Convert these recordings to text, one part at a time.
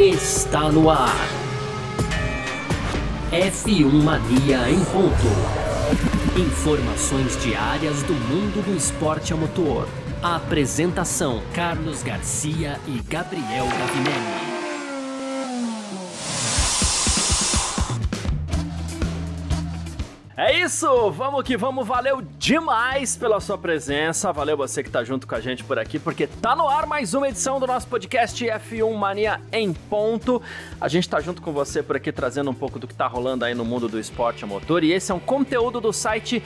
está no ar. F1 Mania em ponto. Informações diárias do mundo do esporte a motor. A apresentação: Carlos Garcia e Gabriel Gavinelli. É isso, vamos que vamos, valeu demais pela sua presença, valeu você que tá junto com a gente por aqui, porque tá no ar mais uma edição do nosso podcast F1 Mania em ponto. A gente tá junto com você por aqui trazendo um pouco do que tá rolando aí no mundo do esporte a motor, e esse é um conteúdo do site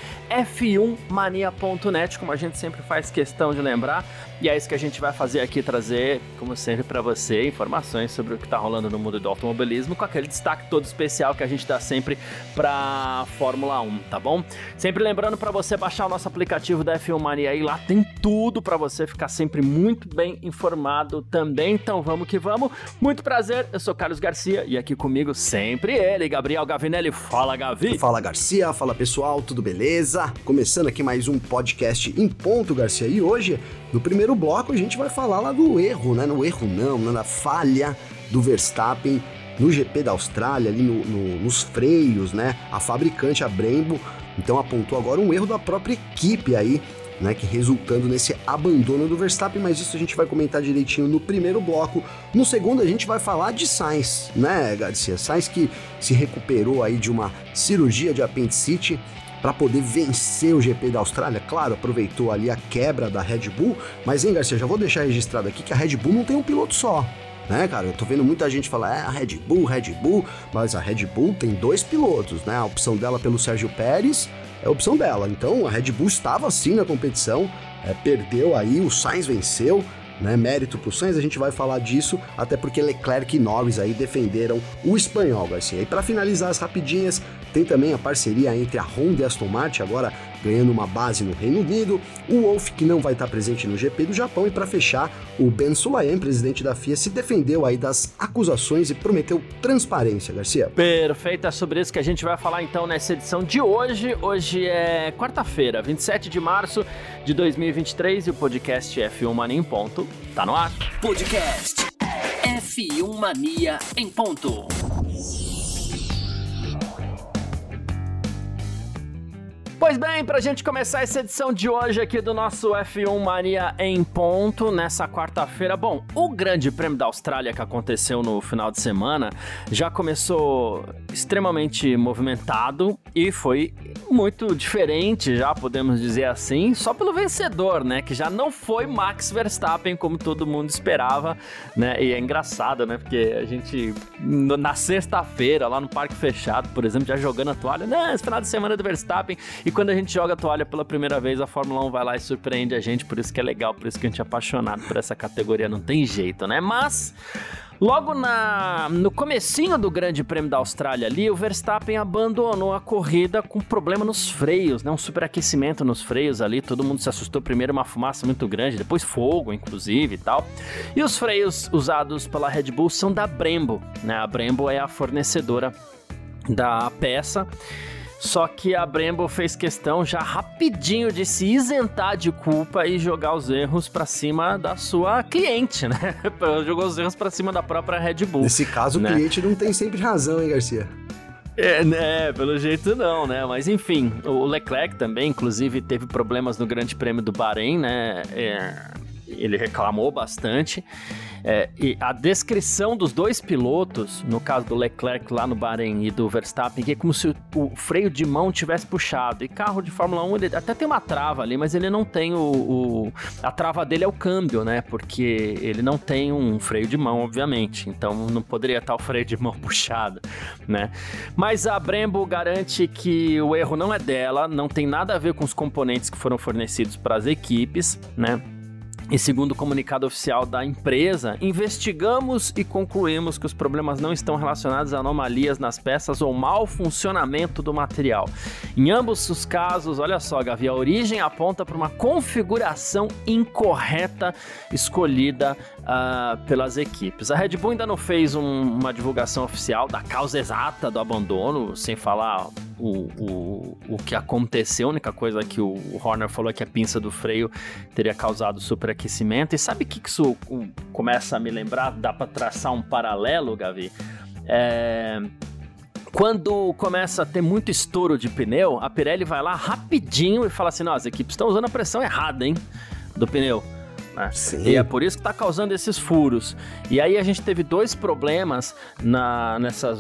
f1mania.net, como a gente sempre faz questão de lembrar, e é isso que a gente vai fazer aqui, trazer, como sempre, pra você informações sobre o que tá rolando no mundo do automobilismo, com aquele destaque todo especial que a gente dá sempre pra Fórmula 1, tá bom? Sempre lembrando pra você baixar o nosso aplicativo da F1 Mania aí, lá tem tudo pra você ficar sempre muito bem informado também, então vamos que vamos. Muito prazer, eu sou Carlos Garcia e aqui comigo sempre ele, Gabriel Gavinelli. Fala, Gavi! Fala, Garcia, fala pessoal, tudo beleza? Começando aqui mais um podcast em ponto, Garcia, e hoje, no primeiro bloco, a gente vai falar lá do erro, né? No erro não, na falha do Verstappen no GP da Austrália, ali nos freios, né? A fabricante, a Brembo, então apontou agora um erro da própria equipe aí, né? Que resultando nesse abandono do Verstappen, mas isso a gente vai comentar direitinho no primeiro bloco. No segundo a gente vai falar de Sainz, né, Garcia? Sainz que se recuperou aí de uma cirurgia de apendicite para poder vencer o GP da Austrália. Claro, aproveitou ali a quebra da Red Bull, mas, hein, Garcia, já vou deixar registrado aqui que a Red Bull não tem um piloto só, né, cara? Eu tô vendo muita gente falar, a Red Bull, mas a Red Bull tem dois pilotos, né? A opção dela pelo Sérgio Pérez é a opção dela. Então, a Red Bull estava sim na competição, perdeu aí, o Sainz venceu, né? Mérito pro Sainz, a gente vai falar disso, até porque Leclerc e Norris aí defenderam o espanhol, Garcia. E para finalizar as rapidinhas, tem também a parceria entre a Honda e a Aston Martin, agora ganhando uma base no Reino Unido, o Wolff, que não vai estar presente no GP do Japão, e para fechar, o Ben Sulayem, presidente da FIA, se defendeu aí das acusações e prometeu transparência, Garcia. Perfeito, é sobre isso que a gente vai falar então nessa edição de hoje. Hoje é quarta-feira, 27 de março de 2023, e o podcast F1 Mania em ponto tá no ar. Podcast F1 Mania em ponto. Pois bem, pra gente começar essa edição de hoje aqui do nosso F1 Mania em ponto, nessa quarta-feira, bom, o Grande Prêmio da Austrália que aconteceu no final de semana já começou extremamente movimentado e foi muito diferente, já podemos dizer assim, só pelo vencedor, né, que já não foi Max Verstappen como todo mundo esperava, né, e é engraçado, né, porque a gente, na sexta-feira, lá no Parque Fechado, por exemplo, já jogando a toalha, né, esse final de semana do Verstappen, e quando a gente joga a toalha pela primeira vez, a Fórmula 1 vai lá e surpreende a gente, por isso que é legal, por isso que a gente é apaixonado por essa categoria, não tem jeito, né? Mas, logo no comecinho do Grande Prêmio da Austrália ali, o Verstappen abandonou a corrida com problema nos freios, né? Um superaquecimento nos freios ali, todo mundo se assustou, primeiro uma fumaça muito grande, depois fogo, inclusive, e tal. E os freios usados pela Red Bull são da Brembo, né? A Brembo é a fornecedora da peça. Só que a Brembo fez questão já rapidinho de se isentar de culpa e jogar os erros pra cima da sua cliente, né? Jogou os erros pra cima da própria Red Bull. Nesse caso, né? O cliente não tem sempre razão, hein, Garcia? Pelo jeito não, né? Mas enfim, o Leclerc também, inclusive, teve problemas no Grande Prêmio do Bahrein, né? Ele reclamou bastante. E a descrição dos dois pilotos, no caso do Leclerc lá no Bahrein e do Verstappen, que é como se o freio de mão tivesse puxado. E carro de Fórmula 1, ele até tem uma trava ali, mas ele não tem a trava dele é o câmbio, né? Porque ele não tem um freio de mão, obviamente. Então não poderia estar o freio de mão puxado, né? Mas a Brembo garante que o erro não é dela, não tem nada a ver com os componentes que foram fornecidos para as equipes, né? E segundo o comunicado oficial da empresa, investigamos e concluímos que os problemas não estão relacionados a anomalias nas peças ou mau funcionamento do material. Em ambos os casos, olha só, Gavi, a origem aponta para uma configuração incorreta escolhida pelas equipes. A Red Bull ainda não fez uma divulgação oficial da causa exata do abandono, sem falar o que aconteceu. A única coisa que o Horner falou é que a pinça do freio teria causado superaquecimento. E sabe o que isso começa a me lembrar? Dá para traçar um paralelo, Gavi? Quando começa a ter muito estouro de pneu, a Pirelli vai lá rapidinho e fala assim, as equipes estão usando a pressão errada, hein, do pneu. Sim. E é por isso que está causando esses furos. E aí a gente teve 2 problemas nessas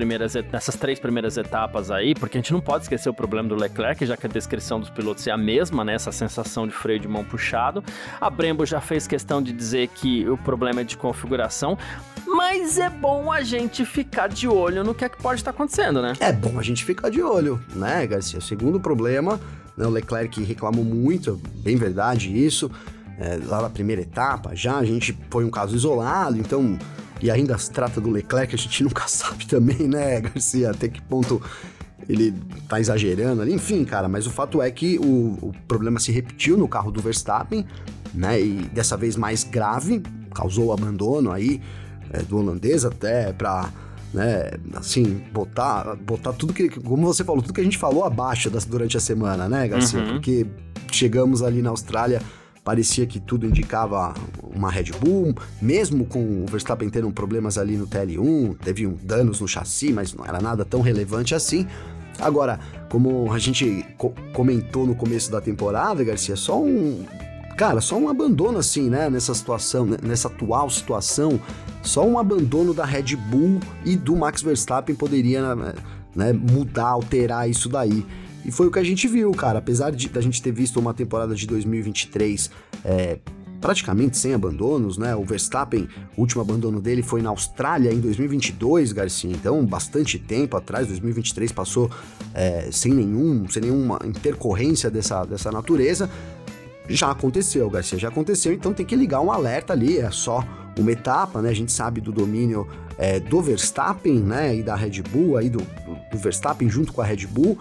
3 primeiras etapas aí, porque a gente não pode esquecer o problema do Leclerc, já que a descrição dos pilotos é a mesma, né? Essa sensação de freio de mão puxado. A Brembo já fez questão de dizer que o problema é de configuração, mas é bom a gente ficar de olho no que é que pode estar acontecendo, né? É bom a gente ficar de olho, né, Garcia? O segundo problema, né, o Leclerc reclamou muito, bem verdade isso. Lá na primeira etapa, a gente foi um caso isolado, então, e ainda se trata do Leclerc, a gente nunca sabe também, né, Garcia, até que ponto ele tá exagerando ali, enfim, cara, mas o fato é que o problema se repetiu no carro do Verstappen, né, e dessa vez mais grave, causou o abandono aí do holandês até pra, né, assim, botar tudo que, como você falou, tudo que a gente falou abaixo durante a semana, né, Garcia, porque chegamos ali na Austrália, parecia que tudo indicava uma Red Bull, mesmo com o Verstappen tendo problemas ali no TL1, teve danos no chassi, mas não era nada tão relevante assim. Agora, como a gente comentou no começo da temporada, Garcia, só um abandono assim, né, nessa situação, nessa atual situação, só um abandono da Red Bull e do Max Verstappen poderia, né, mudar, alterar isso daí. E foi o que a gente viu, cara, apesar da gente ter visto uma temporada de 2023 praticamente sem abandonos, né, o Verstappen, o último abandono dele foi na Austrália em 2022, Garcia, então bastante tempo atrás, 2023 passou sem nenhuma intercorrência dessa natureza. Já aconteceu, Garcia, então tem que ligar um alerta ali, é só uma etapa, né, a gente sabe do domínio do Verstappen, né, e da Red Bull, aí do Verstappen junto com a Red Bull,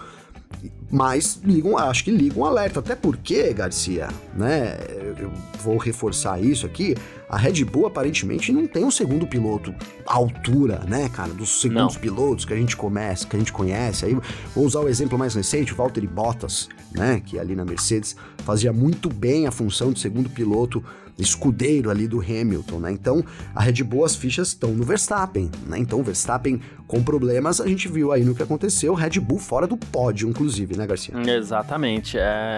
mas acho que liga um alerta, até porque, Garcia, né, eu vou reforçar isso aqui, a Red Bull aparentemente não tem um segundo piloto à altura, né, cara, dos segundos pilotos que a gente conhece, aí vou usar o exemplo mais recente, o Valtteri Bottas, né, que ali na Mercedes fazia muito bem a função de segundo piloto, escudeiro ali do Hamilton, né? Então, a Red Bull, as fichas estão no Verstappen, né? Então, o Verstappen com problemas, a gente viu aí no que aconteceu, Red Bull fora do pódio, inclusive, né, Garcia? Exatamente.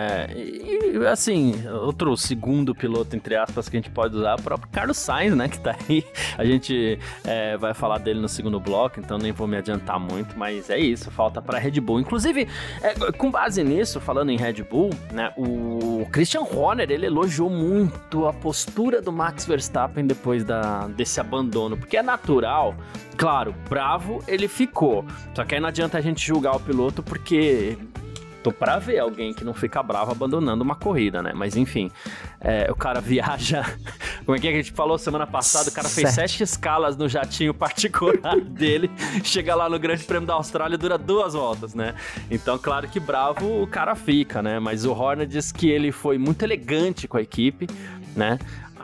E, assim, outro segundo piloto, entre aspas, que a gente pode usar é o próprio Carlos Sainz, né, que tá aí. A gente vai falar dele no segundo bloco, então nem vou me adiantar muito, mas é isso, falta pra Red Bull. Inclusive, com base nisso, falando em Red Bull, né, o Christian Horner, ele elogiou muito a postura do Max Verstappen depois desse abandono, porque é natural, claro, bravo ele ficou, só que aí não adianta a gente julgar o piloto porque tô pra ver alguém que não fica bravo abandonando uma corrida, né, mas enfim, o cara viaja, como é que a gente falou semana passada, o cara fez 7 escalas no jatinho particular dele, chega lá no Grande Prêmio da Austrália, dura 2 voltas, né, então claro que bravo o cara fica, né, mas o Horner diz que ele foi muito elegante com a equipe, né?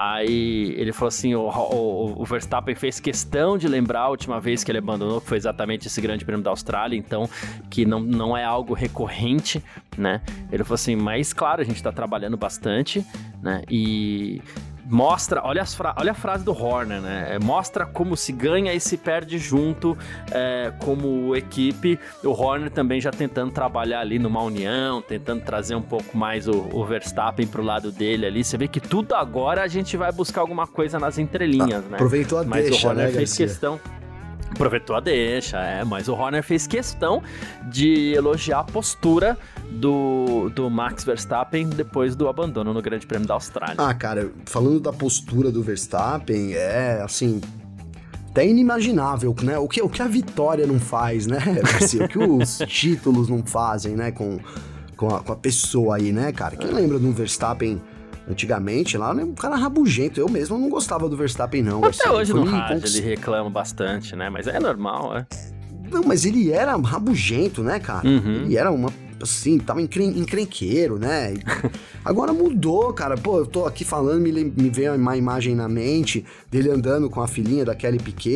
Aí ele falou assim, o Verstappen fez questão de lembrar a última vez que ele abandonou, que foi exatamente esse Grande Prêmio da Austrália, então que não é algo recorrente, né? Ele falou assim, mas claro, a gente tá trabalhando bastante, né? E mostra, olha a frase do Horner, né? Mostra como se ganha e se perde junto como equipe. O Horner também já tentando trabalhar ali numa união, tentando trazer um pouco mais o Verstappen pro lado dele ali. Você vê que tudo agora a gente vai buscar alguma coisa nas entrelinhas, né? Aproveitou a mas deixa, o Horner né, fez Garcia? questão. Aproveitou a deixa, mas o Horner fez questão de elogiar a postura do Max Verstappen depois do abandono no Grande Prêmio da Austrália. Ah, cara, falando da postura do Verstappen, assim, até inimaginável, né? O que a vitória não faz, né, Garcia? O que os títulos não fazem, né, com a pessoa aí, né, cara? Quem lembra do Verstappen antigamente, lá, né, um cara rabugento. Eu mesmo não gostava do Verstappen, não. Até Garcia. hoje no rádio ele reclama bastante, né? Mas é normal, Não, mas ele era rabugento, né, cara? Uhum. Ele era assim, tava encrenqueiro, né? Agora mudou, cara. Pô, eu tô aqui falando, me veio uma imagem na mente dele andando com a filhinha da Kelly Piquet,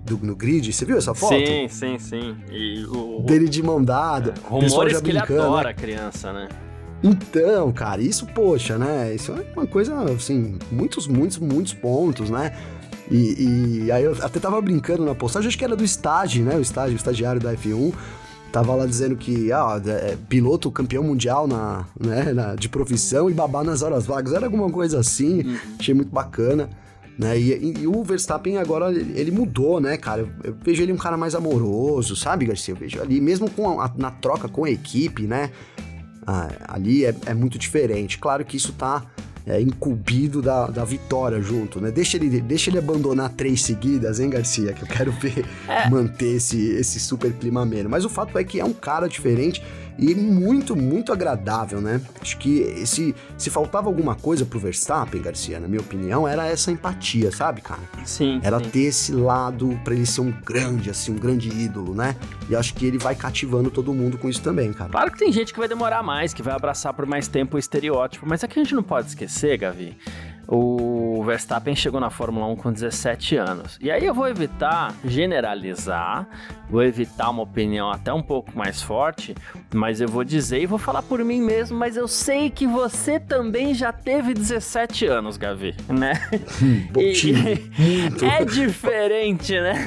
no grid, você viu essa foto? Sim. E dele de mão dada. Rumores que ele adora a criança, né? Então, cara, isso, poxa, né? Isso é uma coisa, assim, muitos pontos, né? E aí eu até tava brincando na postagem, acho que era do estágio, né? O estagiário da F1, tava lá dizendo que, piloto campeão mundial de profissão e babá nas horas vagas. Era alguma coisa assim, achei muito bacana. Né? E o Verstappen agora, ele mudou, né, cara? Eu vejo ele um cara mais amoroso, sabe, Garcia? Eu vejo ali, mesmo na troca com a equipe, né? Ali é muito diferente. Claro que isso tá incumbido da vitória junto, né? Deixa ele abandonar 3 seguidas, hein, Garcia? Que eu quero ver manter esse super clima ameno. Mas o fato é que é um cara diferente e muito, muito agradável, né? Acho que se faltava alguma coisa pro Verstappen, Garcia, na minha opinião, era essa empatia, sabe, cara? Sim. Era ter esse lado pra ele ser um grande ídolo, né? E acho que ele vai cativando todo mundo com isso também, cara. Claro que tem gente que vai demorar mais, que vai abraçar por mais tempo o estereótipo, mas é que a gente não pode esquecer, Gavi, o Verstappen chegou na Fórmula 1 com 17 anos. E aí eu vou evitar generalizar, vou evitar uma opinião até um pouco mais forte, mas eu vou dizer e vou falar por mim mesmo, mas eu sei que você também já teve 17 anos, Gavi, né? Muito. É diferente, né?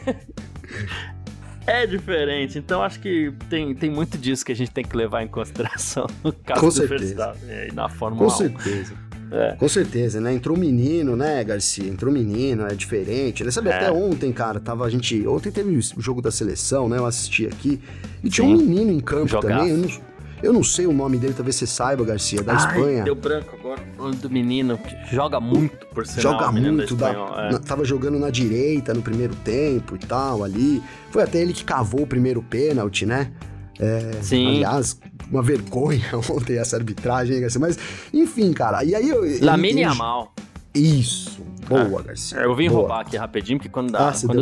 É diferente, então acho que tem muito disso que a gente tem que levar em consideração no caso do Verstappen na Fórmula 1. Com certeza. Com certeza, né? Entrou um menino, né, Garcia? É diferente. Né? Sabe, até ontem, cara, ontem teve o jogo da seleção, né? Eu assisti aqui. E tinha um menino em campo também. Eu não sei o nome dele, talvez você saiba, Garcia, da Espanha. Deu branco agora. O nome do menino que joga muito, por sinal. Joga muito, tava jogando na direita no primeiro tempo e tal, ali. Foi até ele que cavou o primeiro pênalti, né? Sim. Aliás, uma vergonha ontem essa arbitragem, Garcia. Mas, enfim, cara. E aí Lamine Yamal. Isso. Boa, Garcia. Eu vim roubar aqui rapidinho, porque quando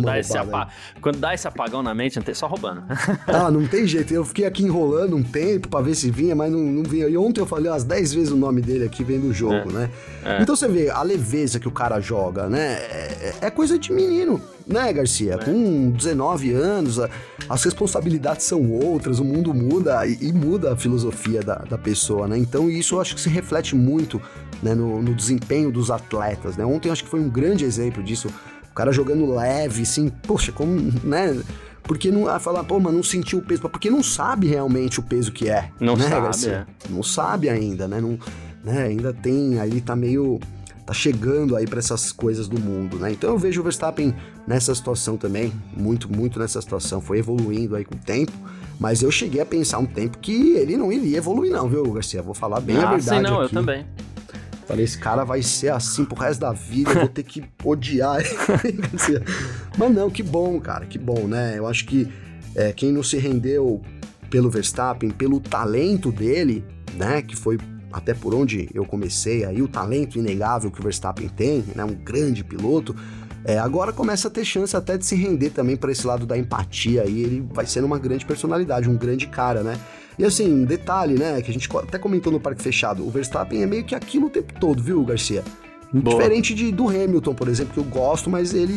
dá esse apagão na mente, só roubando. Não tem jeito. Eu fiquei aqui enrolando um tempo pra ver se vinha, mas não vinha. E ontem eu falei umas 10 vezes o nome dele aqui, vem do jogo, né? Então você vê a leveza que o cara joga, né? É coisa de menino, né, Garcia? Com 19 anos, as responsabilidades são outras, o mundo muda e muda a filosofia da pessoa, né? Então isso eu acho que se reflete muito, né, no desempenho dos atletas, né? Ontem eu acho que foi um grande exemplo disso, o cara jogando leve, assim, poxa, como, né? Porque não falar, mas não sentiu o peso, porque não sabe realmente o peso que é. Não né, sabe, Garcia? Não sabe ainda, né? Não, né? Ainda tem, aí tá chegando aí pra essas coisas do mundo, né? Então eu vejo o Verstappen nessa situação também, muito, muito nessa situação, foi evoluindo aí com o tempo, mas eu cheguei a pensar um tempo que ele não iria evoluir não, viu, Garcia? Vou falar bem a verdade sim, não, aqui. Eu também. Falei, esse cara vai ser assim pro resto da vida, eu vou ter que odiar ele. Mas não, que bom, cara, que bom, né? Eu acho que quem não se rendeu pelo Verstappen, pelo talento dele, né? Que foi até por onde eu comecei aí, o talento inegável que o Verstappen tem, né? Um grande piloto. Agora começa a ter chance até de se render também para esse lado da empatia aí, ele vai sendo uma grande personalidade, um grande cara, né? E assim, um detalhe, né, que a gente até comentou no Parque Fechado, o Verstappen é meio que aquilo o tempo todo, viu, Garcia? Boa. Diferente do Hamilton, por exemplo, que eu gosto, mas ele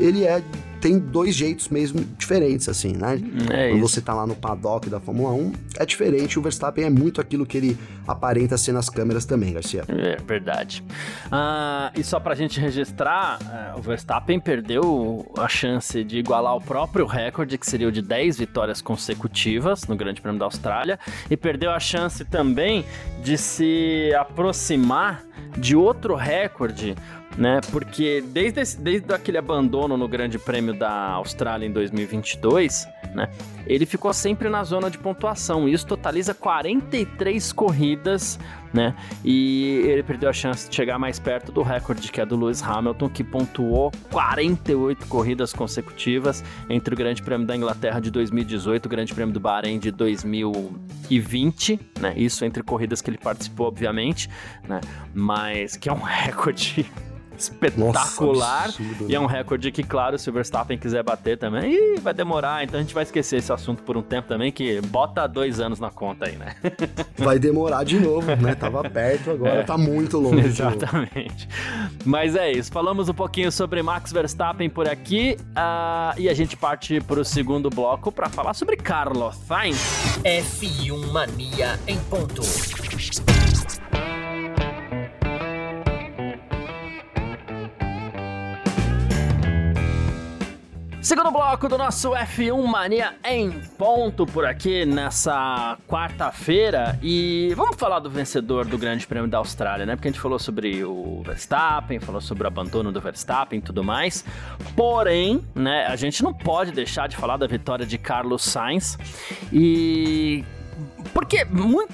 tem 2 jeitos mesmo diferentes, assim, né? Quando você tá lá no paddock da Fórmula 1, é diferente, o Verstappen é muito aquilo que ele aparenta ser nas câmeras também, Garcia. É verdade. E só pra gente registrar, o Verstappen perdeu a chance de igualar o próprio recorde, que seria o de 10 vitórias consecutivas no Grande Prêmio da Austrália, e perdeu a chance também de se aproximar de outro recorde, né? Porque desde aquele abandono no Grande Prêmio da Austrália em 2022, né? Ele ficou sempre na zona de pontuação. Isso totaliza 43 corridas, né? E ele perdeu a chance de chegar mais perto do recorde, que é do Lewis Hamilton, que pontuou 48 corridas consecutivas entre o Grande Prêmio da Inglaterra de 2018 e o Grande Prêmio do Bahrein de 2020, né? Isso entre corridas que ele participou, obviamente, né? Mas que é um recorde espetacular. Nossa, absurdo, e é um recorde que, claro, se o Verstappen quiser bater também, vai demorar. Então a gente vai esquecer esse assunto por um tempo também, que bota 2 anos na conta aí, né? Vai demorar de novo, né? Tava perto, agora tá muito longe. Exatamente. Mas é isso. Falamos um pouquinho sobre Max Verstappen por aqui e a gente parte pro segundo bloco para falar sobre Carlos Sainz. F1 Mania em ponto. Segundo bloco do nosso F1 Mania em ponto por aqui nessa quarta-feira, e vamos falar do vencedor do Grande Prêmio da Austrália, né? Porque a gente falou sobre o Verstappen, falou sobre o abandono do Verstappen e tudo mais, porém, né, a gente não pode deixar de falar da vitória de Carlos Sainz, e porque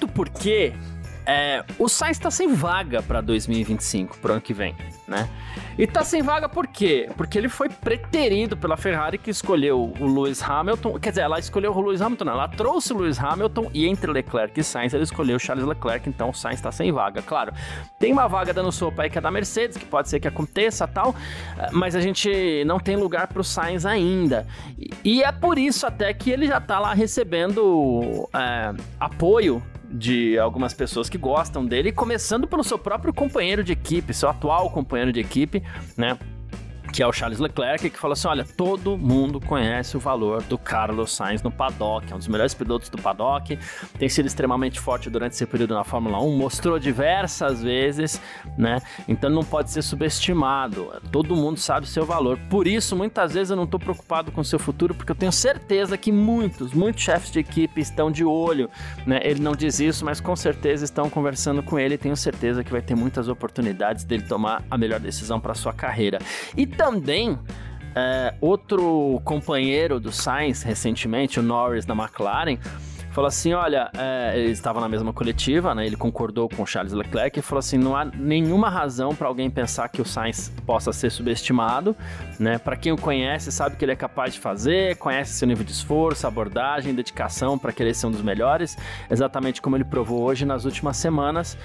o Sainz tá sem vaga para 2025, pro ano que vem, né? E tá sem vaga por quê? Porque ele foi preterido pela Ferrari, que escolheu o Lewis Hamilton. Quer dizer, ela escolheu o Lewis Hamilton, não. Ela trouxe o Lewis Hamilton e entre Leclerc e Sainz, ela escolheu o Charles Leclerc, então o Sainz tá sem vaga. Claro, tem uma vaga dando sopa aí que é da Mercedes, que pode ser que aconteça e tal, mas a gente não tem lugar pro Sainz ainda. E é por isso até que ele já tá lá recebendo apoio de algumas pessoas que gostam dele, começando pelo seu próprio companheiro de equipe, seu atual companheiro de equipe, né? Que é o Charles Leclerc, que falou assim, olha, todo mundo conhece o valor do Carlos Sainz no paddock, é um dos melhores pilotos do paddock, tem sido extremamente forte durante esse período na Fórmula 1, mostrou diversas vezes, né, então não pode ser subestimado, todo mundo sabe o seu valor, por isso muitas vezes eu não estou preocupado com o seu futuro, porque eu tenho certeza que muitos chefes de equipe estão de olho, né, ele não diz isso, mas com certeza estão conversando com ele, tenho certeza que vai ter muitas oportunidades dele tomar a melhor decisão para sua carreira. E também, outro companheiro do Sainz, recentemente, o Norris da McLaren, falou assim, olha, ele estava na mesma coletiva, né, ele concordou com o Charles Leclerc e falou assim, não há nenhuma razão para alguém pensar que o Sainz possa ser subestimado, né, para quem o conhece sabe que ele é capaz de fazer, conhece seu nível de esforço, abordagem, dedicação para querer ser um dos melhores, exatamente como ele provou hoje nas últimas semanas,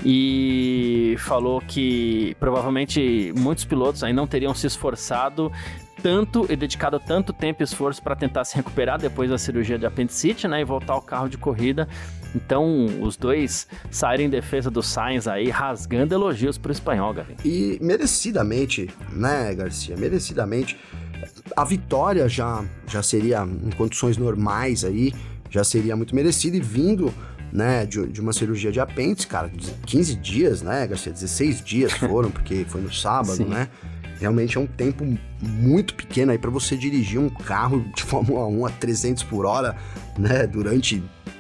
e falou que provavelmente muitos pilotos aí não teriam se esforçado tanto e dedicado tanto tempo e esforço para tentar se recuperar depois da cirurgia de apendicite, né, e voltar ao carro de corrida. Então, os dois saíram em defesa do Sainz aí, rasgando elogios pro espanhol, Gavi. E merecidamente, né, Garcia? Merecidamente. A vitória já seria, em condições normais aí, já seria muito merecida, e vindo, né, de uma cirurgia de apêndice, cara, 15 dias, né, Garcia? 16 dias foram, porque foi no sábado, sim, né? Realmente é um tempo muito pequeno aí para você dirigir um carro de Fórmula 1 a 300 por hora, né, durante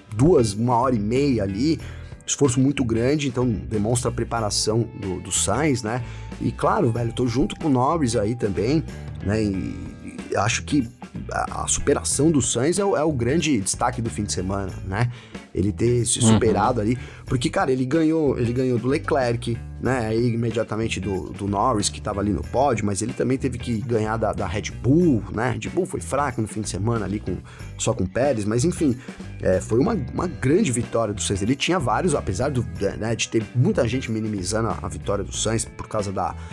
1h30 ali, esforço muito grande, então demonstra a preparação do Sainz, né, e claro, velho, tô junto com o Norris aí também, né, e acho que a superação do Sainz é o grande destaque do fim de semana, né, ele ter se superado ali, porque, cara, ele ganhou do Leclerc, né, aí imediatamente do Norris, que tava ali no pódio, mas ele também teve que ganhar da Red Bull, né, Red Bull foi fraco no fim de semana ali, só com Pérez, mas enfim, foi uma grande vitória do Sainz, ele tinha vários, apesar de ter muita gente minimizando a vitória do Sainz por causa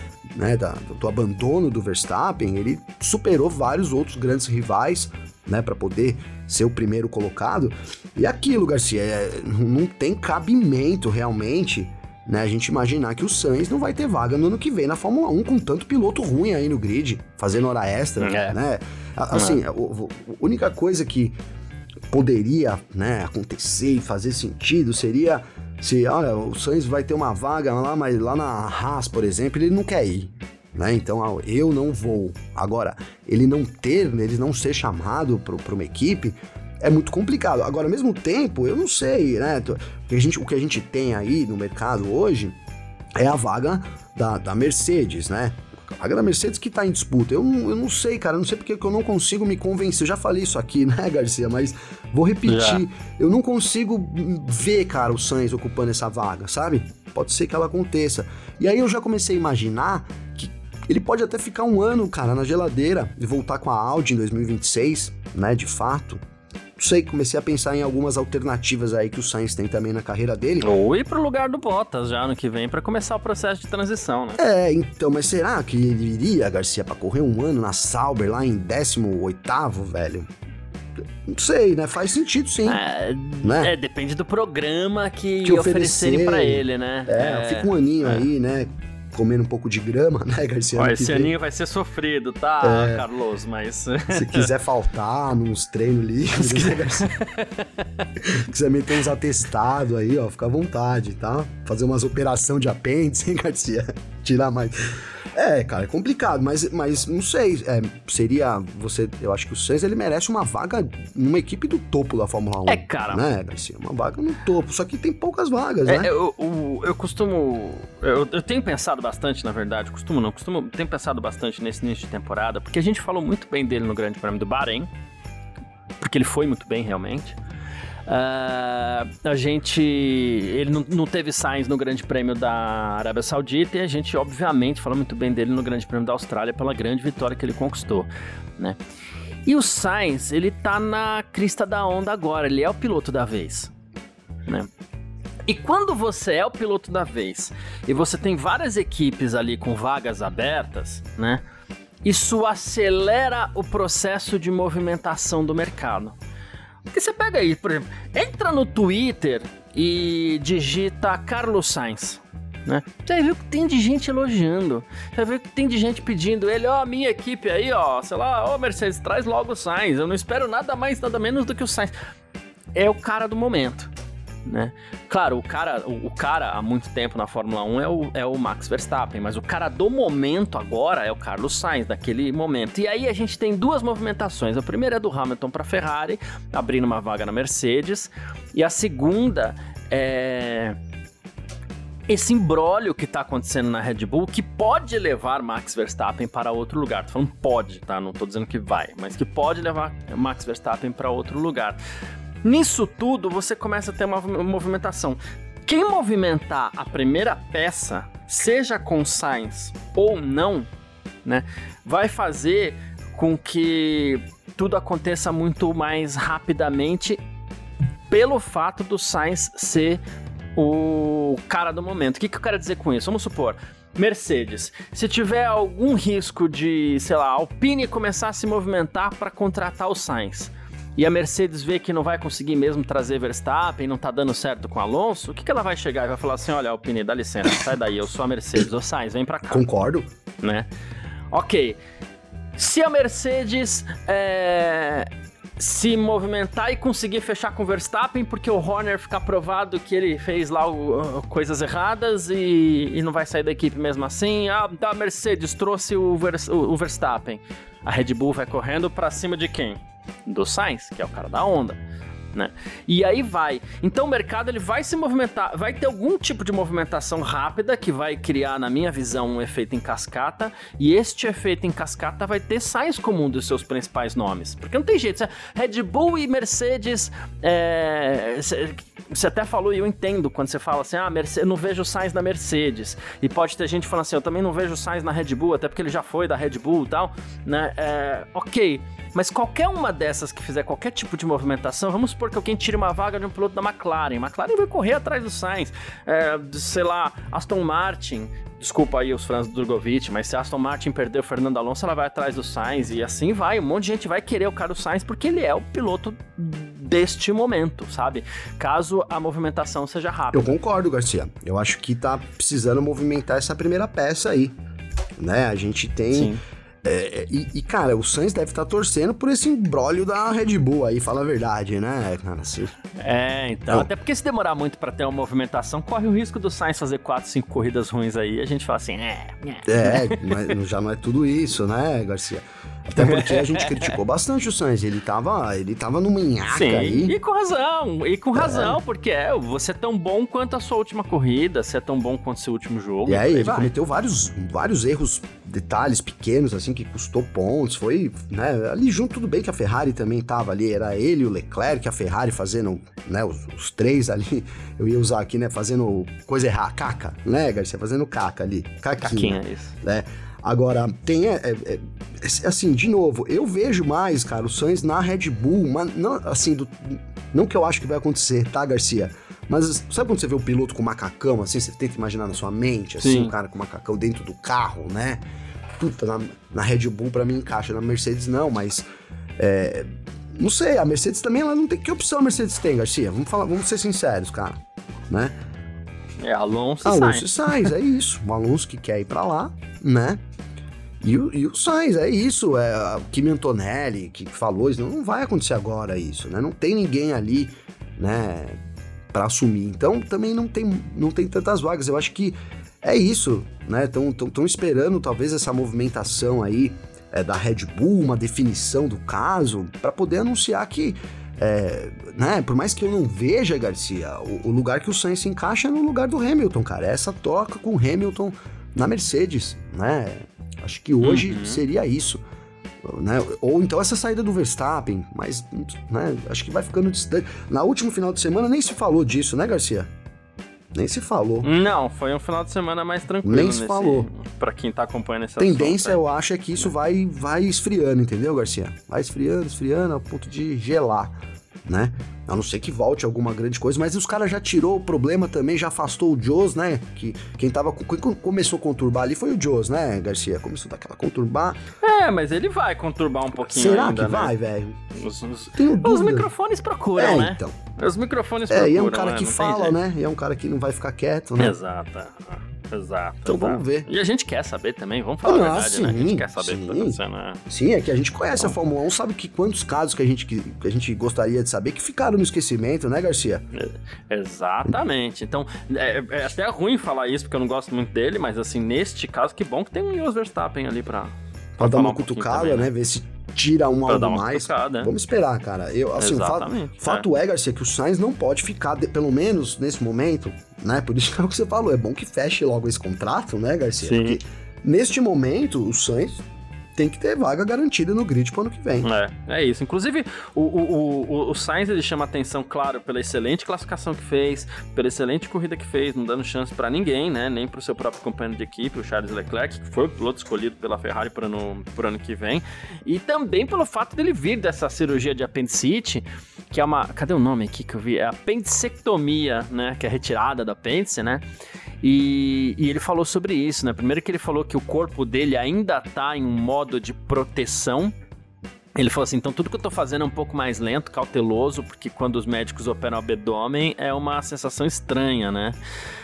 do abandono do Verstappen, ele superou vários outros grandes rivais, né, para poder ser o primeiro colocado, e aquilo, Garcia, não tem cabimento realmente, né, a gente imaginar que o Sainz não vai ter vaga no ano que vem na Fórmula 1 com tanto piloto ruim aí no grid, fazendo hora extra, né, assim, a única coisa que poderia, né, acontecer e fazer sentido seria se, olha, o Sainz vai ter uma vaga lá, mas lá na Haas, por exemplo, ele não quer ir, né, então eu não vou. Agora, ele não ser chamado para uma equipe é muito complicado. Agora, ao mesmo tempo, eu não sei, né, o que a gente tem aí no mercado hoje é a vaga da Mercedes, né, a vaga da Mercedes que tá em disputa. Eu não sei, cara, eu não sei porque que eu não consigo me convencer. Eu já falei isso aqui, né, Garcia, mas vou repetir. Eu não consigo ver, cara, o Sainz ocupando essa vaga, sabe? Pode ser que ela aconteça. E aí eu já comecei a imaginar que ele pode até ficar um ano, cara, na geladeira e voltar com a Audi em 2026, né, de fato. sei, comecei a pensar em algumas alternativas aí que o Sainz tem também na carreira dele. Ou ir pro lugar do Bottas já ano que vem pra começar o processo de transição, né? Então, mas será que ele iria, Garcia, pra correr um ano na Sauber lá em 18º, velho? Não sei, né? Faz sentido, sim. Né? Depende do programa que oferecerem pra ele, né? Fica um aninho aí, né? Comendo um pouco de grama, né, Garcia? Esse aninho vai ser sofrido, tá, Carlos? Mas... Se quiser faltar nos treinos livres, né, Garcia? Quiser meter uns atestados aí, ó, fica à vontade, tá? Fazer umas operações de apêndice, hein, Garcia? Tirar mais... cara, é complicado, mas não sei, seria, eu acho que o Sainz, ele merece uma vaga numa equipe do topo da Fórmula 1. Cara. Né, Garcia? Uma vaga no topo, só que tem poucas vagas, né? Eu costumo, eu tenho pensado bastante, na verdade, tenho pensado bastante nesse início de temporada, porque a gente falou muito bem dele no Grande Prêmio do Bahrein, porque ele foi muito bem, realmente. Ele não teve Sainz no Grande Prêmio da Arábia Saudita, e a gente obviamente falou muito bem dele no Grande Prêmio da Austrália pela grande vitória que ele conquistou, né? E o Sainz, ele tá na crista da onda agora, ele é o piloto da vez, né? E quando você é o piloto da vez e você tem várias equipes ali com vagas abertas, né? Isso acelera o processo de movimentação do mercado. Porque você pega aí, por exemplo, entra no Twitter e digita Carlos Sainz, né? Você vai ver o que tem de gente elogiando, você vai ver o que tem de gente pedindo ele, minha equipe aí, sei lá, Mercedes, traz logo o Sainz, eu não espero nada mais, nada menos do que o Sainz. É o cara do momento, né? Claro, o cara há muito tempo na Fórmula 1 é o Max Verstappen, mas o cara do momento agora é o Carlos Sainz, daquele momento. E aí a gente tem duas movimentações. A primeira é do Hamilton para a Ferrari, abrindo uma vaga na Mercedes, e a segunda é esse imbróglio que está acontecendo na Red Bull, que pode levar Max Verstappen para outro lugar. Tô falando pode, tá? Não tô dizendo que vai, mas que pode levar Max Verstappen para outro lugar. Nisso tudo, você começa a ter uma movimentação. Quem movimentar a primeira peça, seja com Sainz ou não, né, vai fazer com que tudo aconteça muito mais rapidamente pelo fato do Sainz ser o cara do momento. O que eu quero dizer com isso? Vamos supor, Mercedes, se tiver algum risco de, sei lá, a Alpine começar a se movimentar para contratar o Sainz, e a Mercedes vê que não vai conseguir mesmo trazer Verstappen, não tá dando certo com o Alonso, o que ela vai chegar e vai falar assim, olha, Alpine, dá licença, sai daí, eu sou a Mercedes, ô Sainz, vem pra cá. Concordo. Né? Ok. Se a Mercedes se movimentar e conseguir fechar com o Verstappen, porque o Horner ficar provado que ele fez lá coisas erradas e não vai sair da equipe mesmo assim, a Mercedes trouxe o Verstappen, a Red Bull vai correndo pra cima de quem? Do Sainz, que é o cara da onda, né? E aí vai. Então o mercado ele vai se movimentar, vai ter algum tipo de movimentação rápida que vai criar, na minha visão, um efeito em cascata, e este efeito em cascata vai ter Sainz como um dos seus principais nomes, porque não tem jeito, Red Bull e Mercedes, você até falou, e eu entendo quando você fala assim, eu não vejo o Sainz na Mercedes, e pode ter gente falando assim, eu também não vejo o Sainz na Red Bull, até porque ele já foi da Red Bull e tal, né? Ok, mas qualquer uma dessas que fizer qualquer tipo de movimentação, vamos supor que alguém tire uma vaga de um piloto da McLaren vai correr atrás do Sainz, sei lá, Aston Martin, desculpa aí os fãs do Drogovic, mas se a Aston Martin perder o Fernando Alonso, ela vai atrás do Sainz, e assim vai, um monte de gente vai querer o Carlos Sainz, porque ele é o piloto deste momento, sabe? Caso a movimentação seja rápida. Eu concordo, Garcia, eu acho que tá precisando movimentar essa primeira peça aí, né? A gente tem... Sim. Cara, o Sainz deve estar torcendo por esse imbróglio da Red Bull aí, fala a verdade, né, cara? Então, até porque se demorar muito pra ter uma movimentação, corre o risco do Sainz fazer 4, 5 corridas ruins aí, e a gente fala assim, mas já não é tudo isso, né, Garcia? Até porque a gente criticou bastante o Sainz, ele tava numa nhaca aí. E com razão, porque você é tão bom quanto a sua última corrida, você é tão bom quanto o seu último jogo. E aí ele cometeu vários erros, detalhes pequenos, assim, que custou pontos, foi, né, ali junto, tudo bem que a Ferrari também tava ali, era ele, o Leclerc, a Ferrari fazendo, né, os três ali, eu ia usar aqui, né, fazendo coisa errada, caca, né, Garcia, fazendo caca ali, caquinha, isso. Né? Agora, tem assim, de novo, eu vejo mais, cara, o Sainz na Red Bull, mas não, assim, não que eu acho que vai acontecer, tá, Garcia? Mas sabe quando você vê o piloto com macacão, assim, você tenta imaginar na sua mente, assim, Sim. um cara com macacão dentro do carro, né? Puta, na Red Bull pra mim encaixa, na Mercedes não, mas... não sei, a Mercedes também, ela não tem... Que opção a Mercedes tem, Garcia? Vamos ser sinceros, cara, né? Alonso e Sainz, é isso. O Alonso que quer ir pra lá, né? E o Sainz, é isso. O Kimi Antonelli que falou isso. Não vai acontecer agora isso, né? Não tem ninguém ali, né, pra assumir. Então, também não tem tantas vagas. Eu acho que é isso, né? Estão esperando, talvez, essa movimentação aí da Red Bull, uma definição do caso, pra poder anunciar que... né, por mais que eu não veja, Garcia, o lugar que o Sainz se encaixa é no lugar do Hamilton, cara. Essa troca com o Hamilton na Mercedes, né? Acho que hoje seria isso, né? Ou então essa saída do Verstappen, mas, né, acho que vai ficando distante. Na último final de semana nem se falou disso, né, Garcia? Nem se falou. Não, foi um final de semana mais tranquilo. Nem se falou. Pra quem tá acompanhando esse tendência, assunto, eu acho, é que isso vai esfriando, entendeu, Garcia? Vai esfriando ao ponto de gelar, né? A não ser que volte alguma grande coisa, mas os caras já tirou o problema também, já afastou o Jones, né? Que quem começou a conturbar ali foi o Jones, né, Garcia? Começou daquela conturbar. Mas ele vai conturbar um pouquinho. Será ainda, que vai, velho? Tenho dúvida. Os microfones procuram, né? Então. Os microfones procuram. E é um cara que fala, né? E é um cara que não vai ficar quieto, né? Exato. Então vamos ver. E a gente quer saber também, vamos falar a verdade, sim, né? A gente quer saber o que tá acontecendo, né? Sim, é que a gente conhece a Fórmula 1, sabe que quantos casos que a gente gostaria de saber que ficaram no esquecimento, né, Garcia? Exatamente. Então, é até ruim falar isso, porque eu não gosto muito dele, mas assim, neste caso, que bom que tem um Jos Verstappen ali pra dar uma cutucada, também, né? Ver se tira algo mais. Vamos esperar, cara. Fato é, Garcia, que o Sainz não pode ficar, pelo menos nesse momento, né? Por isso que é o que você falou. É bom que feche logo esse contrato, né, Garcia? Sim. Porque neste momento, o Sainz tem que ter vaga garantida no grid pro ano que vem. É isso. Inclusive, o Sainz, ele chama atenção, claro, pela excelente classificação que fez, pela excelente corrida que fez, não dando chance pra ninguém, né? Nem pro seu próprio companheiro de equipe, o Charles Leclerc, que foi o piloto escolhido pela Ferrari pro ano que vem. E também pelo fato dele vir dessa cirurgia de apendicite, que é uma... Cadê o nome aqui que eu vi? É apendicectomia, né? Que é retirada do apêndice, né? E ele falou sobre isso, né? Primeiro que ele falou que o corpo dele ainda tá em um modo de proteção. Ele falou assim, então tudo que eu tô fazendo é um pouco mais lento, cauteloso, porque quando os médicos operam o abdômen é uma sensação estranha, né?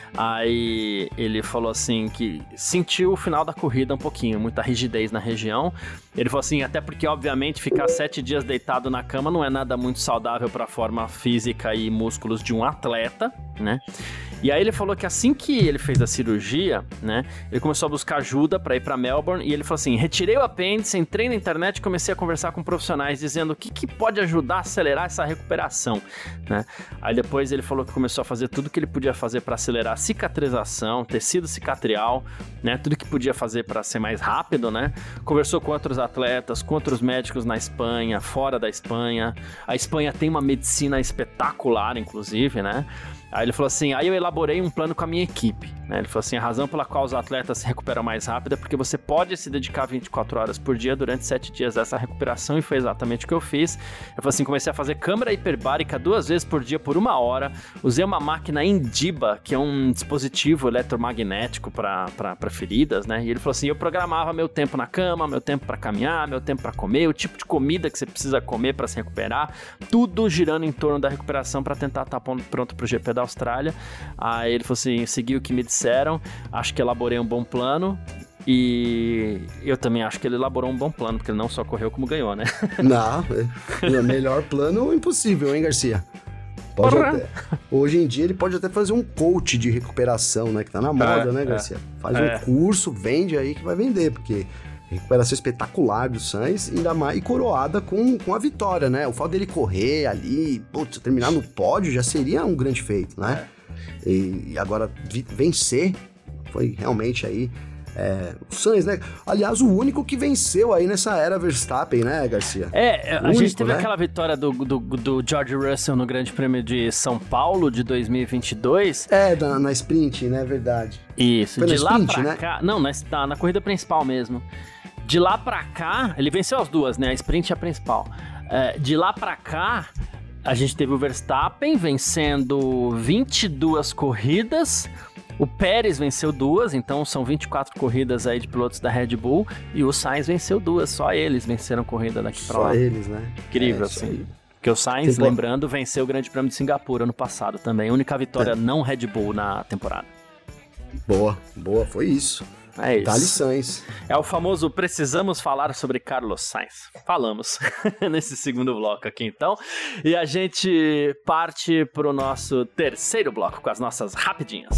Aí ele falou assim que sentiu o final da corrida um pouquinho, muita rigidez na região. Ele falou assim, até porque obviamente ficar 7 dias deitado na cama não é nada muito saudável para a forma física e músculos de um atleta, né? E aí ele falou que assim que ele fez a cirurgia, né, ele começou a buscar ajuda para ir para Melbourne e ele falou assim, retirei o apêndice, entrei na internet e comecei a conversar com profissionais dizendo o que pode ajudar a acelerar essa recuperação, né? Aí depois ele falou que começou a fazer tudo que ele podia fazer para acelerar a cicatrização, tecido cicatrial, né, tudo que podia fazer para ser mais rápido, né? Conversou com outros atletas, com outros médicos na Espanha, fora da Espanha. A Espanha tem uma medicina espetacular, inclusive, né? Aí ele falou assim, aí eu elaborei um plano com a minha equipe, né? Ele falou assim, a razão pela qual os atletas se recuperam mais rápido é porque você pode se dedicar 24 horas por dia durante 7 dias dessa recuperação, e foi exatamente o que eu fiz. Eu falei assim, comecei a fazer câmara hiperbárica 2 vezes por dia por 1 hora, usei uma máquina Indiba, que é um dispositivo eletromagnético para feridas, né? E ele falou assim, eu programava meu tempo na cama, meu tempo para caminhar, meu tempo para comer, o tipo de comida que você precisa comer para se recuperar, tudo girando em torno da recuperação para tentar estar pronto pro GP da Austrália. Aí ele falou assim, segui o que me disseram, acho que elaborei um bom plano. E eu também acho que ele elaborou um bom plano, porque ele não só correu como ganhou, né? Não, melhor plano impossível, hein, Garcia? Hoje em dia ele pode até fazer um coach de recuperação, né? Que tá na moda, né, Garcia? Faz um curso, vende aí que vai vender, porque recuperação espetacular do Sainz, ainda mais, e coroada com a vitória, né? O fato dele correr ali, putz, terminar no pódio já seria um grande feito, né? E agora vencer foi realmente aí O Sainz, né? Aliás, o único que venceu aí nessa era Verstappen, né, Garcia? A gente teve aquela vitória do George Russell no Grande Prêmio de São Paulo de 2022. Na sprint, né? Verdade. Isso, foi de lá sprint, pra né? cá... Não, na corrida principal mesmo. De lá pra cá, ele venceu as duas, né? A sprint e a principal. De lá pra cá, a gente teve o Verstappen vencendo 22 corridas... O Pérez venceu 2, então são 24 corridas aí de pilotos da Red Bull, e o Sainz venceu 2, só eles venceram corrida daqui pra lá. Só eles, né? Incrível, assim. Porque o Sainz, lembrando, venceu o Grande Prêmio de Singapura ano passado também, única vitória não Red Bull na temporada. Boa, foi isso. É isso. Dá-lhe Sainz. É o famoso precisamos falar sobre Carlos Sainz. Falamos nesse segundo bloco aqui, então. E a gente parte pro nosso terceiro bloco com as nossas rapidinhas.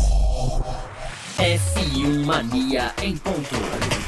F1 Mania em ponto.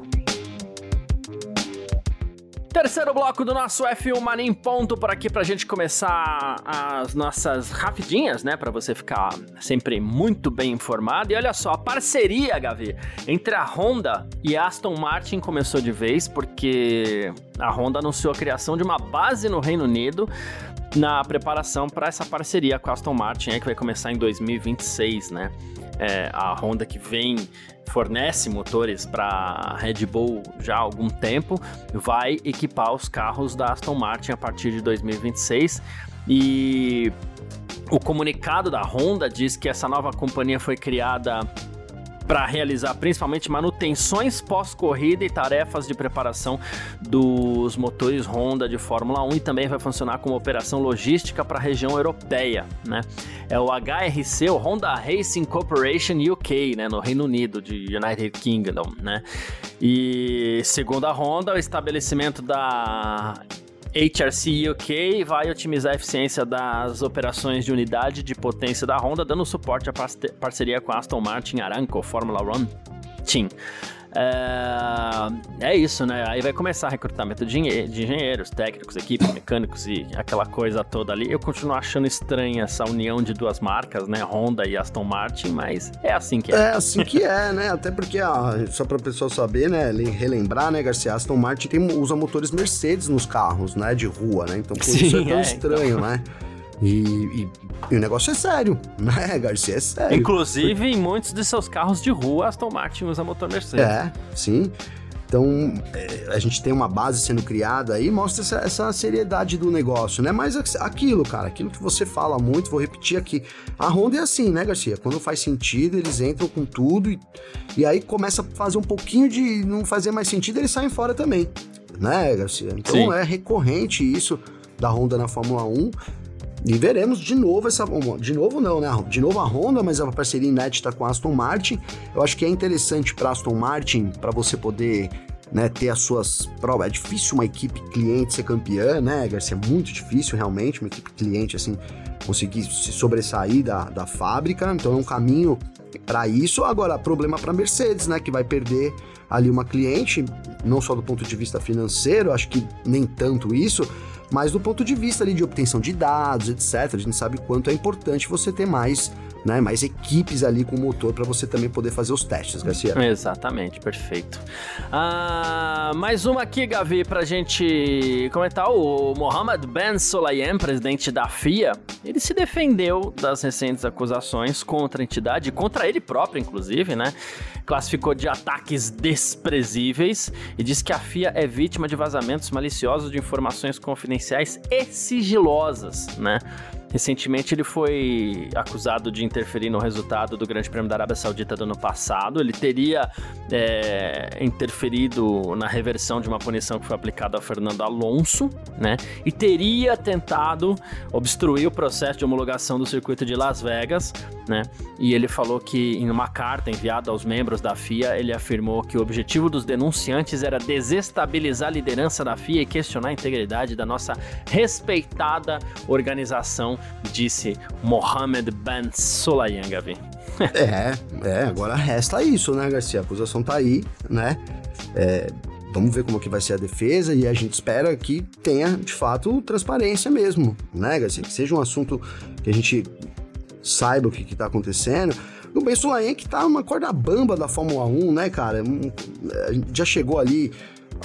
Terceiro bloco do nosso F1 Mania em ponto por aqui pra gente começar as nossas rapidinhas, né? Pra você ficar sempre muito bem informado. E olha só, a parceria, Gavi, entre a Honda e a Aston Martin começou de vez, porque a Honda anunciou a criação de uma base no Reino Unido na preparação para essa parceria com a Aston Martin, que vai começar em 2026, né? A Honda que fornece motores para Red Bull já há algum tempo, vai equipar os carros da Aston Martin a partir de 2026, e o comunicado da Honda diz que essa nova companhia foi criada para realizar principalmente manutenções pós-corrida e tarefas de preparação dos motores Honda de Fórmula 1, e também vai funcionar como operação logística para a região europeia, né? É o HRC, o Honda Racing Corporation UK, né, no Reino Unido, de United Kingdom, né? E segundo a Honda, o estabelecimento da HRC UK vai otimizar a eficiência das operações de unidade de potência da Honda, dando suporte à parceria com a Aston Martin Aramco Formula One Team. É isso, né? Aí vai começar recrutamento de engenheiros, técnicos, equipes, mecânicos e aquela coisa toda ali. Eu continuo achando estranha essa união de duas marcas, né? Honda e Aston Martin, mas é assim que é. É assim que é, né? Até porque, só para o pessoal saber, né? Relembrar, né, Garcia? A Aston Martin usa motores Mercedes nos carros, né? De rua, né? Então por isso é tão estranho, então, né? E o negócio é sério, né, Garcia? É sério. Inclusive, em muitos de seus carros de rua, a Aston Martin usa motor Mercedes. Sim. Então, a gente tem uma base sendo criada aí, mostra essa seriedade do negócio, né? Mas aquilo que você fala muito, vou repetir aqui. A Honda é assim, né, Garcia? Quando faz sentido, eles entram com tudo e aí começa a fazer um pouquinho de não fazer mais sentido, eles saem fora também, né, Garcia? Então, sim, é recorrente isso da Honda na Fórmula 1. E veremos de novo de novo não, né? De novo a Honda, mas a parceria inédita com a Aston Martin. Eu acho que é interessante para a Aston Martin, para você poder, né, ter as suas provas. É difícil uma equipe cliente ser campeã, né, Garcia? É muito difícil, realmente, uma equipe cliente, assim, conseguir se sobressair da fábrica. Então é um caminho para isso. Agora, problema para a Mercedes, né, que vai perder ali uma cliente, não só do ponto de vista financeiro, acho que nem tanto isso, mas do ponto de vista ali de obtenção de dados, etc. A gente sabe quanto é importante você ter mais equipes ali com motor para você também poder fazer os testes, Garcia. Exatamente, perfeito. Mais uma aqui, Gavi, pra gente comentar. O Mohammed Ben Sulayem, presidente da FIA, ele se defendeu das recentes acusações contra a entidade, contra ele próprio, inclusive, né? Classificou de ataques desprezíveis e disse que a FIA é vítima de vazamentos maliciosos de informações confidenciais e sigilosas, né? Recentemente ele foi acusado de interferir no resultado do Grande Prêmio da Arábia Saudita do ano passado. Ele teria interferido na reversão de uma punição que foi aplicada a Fernando Alonso, né? E teria tentado obstruir o processo de homologação do circuito de Las Vegas, né? E ele falou que em uma carta enviada aos membros da FIA, ele afirmou que o objetivo dos denunciantes era desestabilizar a liderança da FIA e questionar a integridade da nossa respeitada organização, disse Mohammed Ben Sulayem, Gavi. Agora resta isso, né, Garcia? A acusação tá aí, né? Vamos ver como que vai ser a defesa e a gente espera que tenha, de fato, transparência mesmo, né, Garcia? Que seja um assunto que a gente saiba o que tá acontecendo, O Ben Sulayem que tá numa corda bamba da Fórmula 1, né, cara? Já chegou ali...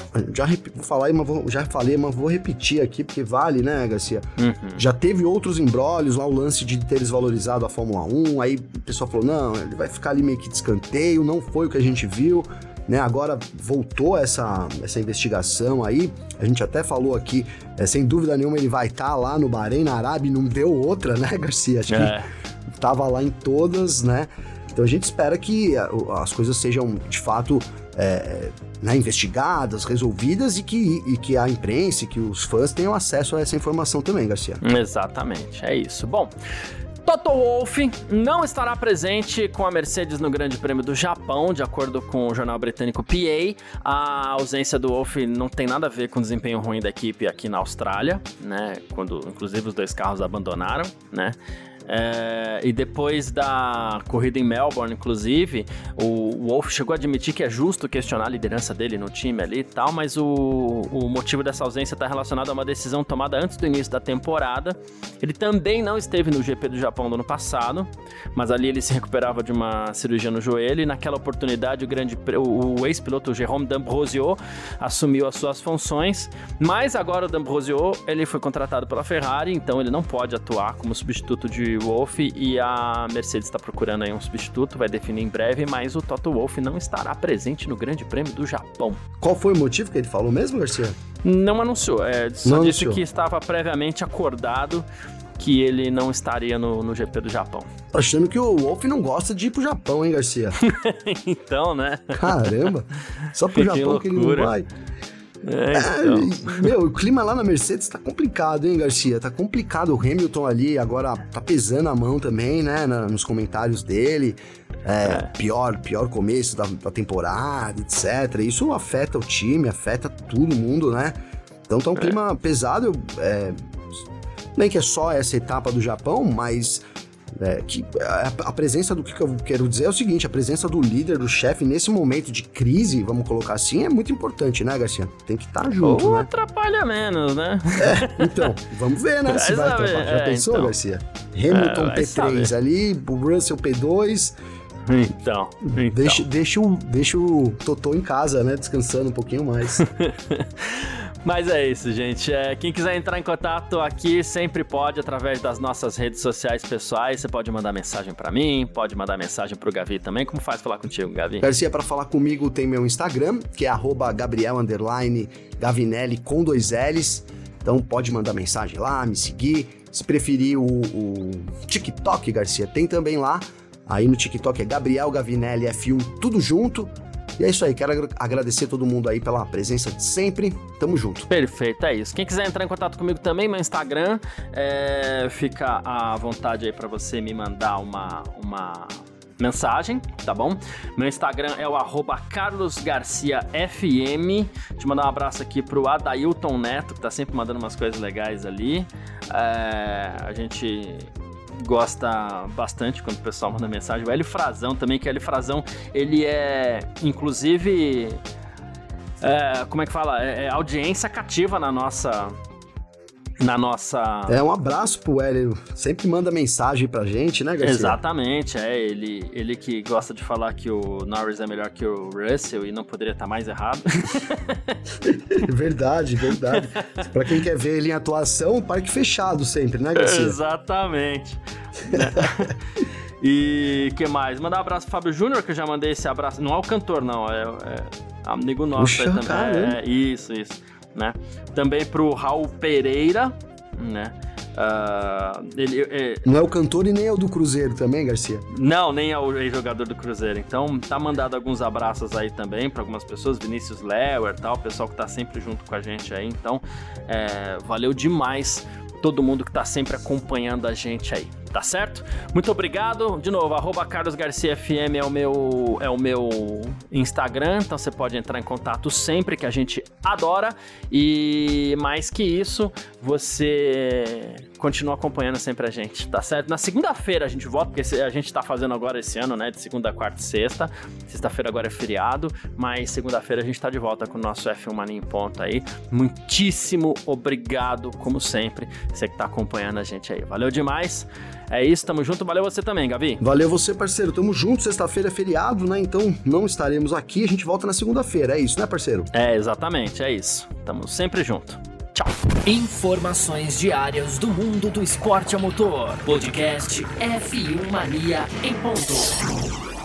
Já falei, mas vou repetir aqui, porque vale, né, Garcia? Já teve outros imbrólios lá, o lance de ter desvalorizado a Fórmula 1, aí o pessoal falou, não, ele vai ficar ali meio que de escanteio, não foi o que a gente viu, né? Agora voltou essa investigação aí, a gente até falou aqui, sem dúvida nenhuma ele vai estar lá no Bahrein, na Arábia, não deu outra, né, Garcia? Acho que tava lá em todas, né? Então a gente espera que as coisas sejam, de fato, investigadas, resolvidas e que a imprensa e que os fãs tenham acesso a essa informação também, Garcia. Exatamente, é isso. Bom, Toto Wolff não estará presente com a Mercedes no Grande Prêmio do Japão, de acordo com o jornal britânico PA. A ausência do Wolff não tem nada a ver com o desempenho ruim da equipe aqui na Austrália, né? Quando, inclusive, os 2 carros abandonaram, né? E depois da corrida em Melbourne, inclusive, o Wolff chegou a admitir que é justo questionar a liderança dele no time ali e tal, mas o motivo dessa ausência está relacionado a uma decisão tomada antes do início da temporada. Ele também não esteve no GP do Japão do ano passado, mas ali ele se recuperava de uma cirurgia no joelho e naquela oportunidade o ex-piloto Jérôme D'Ambrosio assumiu as suas funções, mas agora o D'Ambrosio ele foi contratado pela Ferrari, então ele não pode atuar como substituto de Wolff e a Mercedes está procurando aí um substituto, vai definir em breve, mas o Toto Wolff não estará presente no Grande Prêmio do Japão. Qual foi o motivo que ele falou mesmo, Garcia? Não anunciou, só disse que estava previamente acordado que ele não estaria no GP do Japão. Tô achando que o Wolff não gosta de ir pro Japão, hein, Garcia? Então, né? Caramba, só pro Japão loucura. Que ele não vai. Então. O clima lá na Mercedes tá complicado, hein, Garcia? Tá complicado. O Hamilton ali agora tá pesando a mão também, né? Nos comentários dele. Pior começo da temporada, etc. Isso afeta o time, afeta todo mundo, né? Então tá um clima pesado. Nem que é só essa etapa do Japão, mas... que a presença do que eu quero dizer é o seguinte, a presença do líder, do chefe nesse momento de crise, vamos colocar assim, é muito importante, né, Garcia? Tem que estar junto, né? Atrapalha menos, né? Então, vamos ver, né, se vai atrapalhar. Já pensou, então. Garcia? Hamilton P3 ali, o Russell P2... Então. Deixa o Totô em casa, né, descansando um pouquinho mais. Mas é isso, gente. Quem quiser entrar em contato aqui sempre pode, através das nossas redes sociais pessoais. Você pode mandar mensagem pra mim, pode mandar mensagem pro Gavi também. Como faz falar contigo, Gavi? Garcia, pra falar comigo tem meu Instagram, que é @Gabriel_Gavinelli com 2 L's. Então pode mandar mensagem lá, me seguir. Se preferir o TikTok, Garcia, tem também lá. Aí no TikTok é Gabriel Gavinelli F1, tudo junto. E é isso aí, quero agradecer todo mundo aí pela presença de sempre, tamo junto. Perfeito, é isso. Quem quiser entrar em contato comigo também, meu Instagram, fica à vontade aí pra você me mandar uma mensagem, tá bom? Meu Instagram é o @CarlosGarciaFM. Deixa eu mandar um abraço aqui pro Adailton Neto, que tá sempre mandando umas coisas legais ali. A gente... gosta bastante quando o pessoal manda mensagem. O Hélio Frazão também, que o Hélio Frazão, ele é, inclusive, como é que fala? Audiência cativa na nossa... Um abraço pro Hélio, sempre manda mensagem pra gente, né, Garcia? Exatamente, ele que gosta de falar que o Norris é melhor que o Russell e não poderia estar mais errado. Verdade. Pra quem quer ver ele em atuação, parque fechado sempre, né, Garcia? Exatamente. E que mais? Mandar um abraço pro Fábio Júnior, que eu já mandei esse abraço. Não é o cantor, não, é amigo nosso. Puxa, aí também. Isso. Né? Também pro Raul Pereira, né? Não é o cantor e nem é o do Cruzeiro também, Garcia? Não, nem é o jogador do Cruzeiro. Então, tá mandado alguns abraços aí também para algumas pessoas, Vinícius Lewer e tal, o pessoal que tá sempre junto com a gente aí. Então, valeu demais todo mundo que tá sempre acompanhando a gente aí, tá certo? Muito obrigado. De novo, @CarlosGarciaFM é o meu Instagram, então você pode entrar em contato sempre, que a gente adora. E mais que isso, você continua acompanhando sempre a gente, tá certo? Na segunda-feira a gente volta, porque a gente tá fazendo agora esse ano, né, de segunda, quarta e sexta. Sexta-feira agora é feriado, mas segunda-feira a gente tá de volta com o nosso F1 Mania em Ponto aí. Muitíssimo obrigado, como sempre, você que tá acompanhando a gente aí. Valeu demais. É isso, tamo junto. Valeu você também, Gabi. Valeu você, parceiro. Tamo junto. Sexta-feira é feriado, né? Então não estaremos aqui. A gente volta na segunda-feira. É isso, né, parceiro? É, exatamente. É isso. Tamo sempre junto. Tchau. Informações diárias do mundo do esporte a motor. Podcast F1 Mania em Ponto.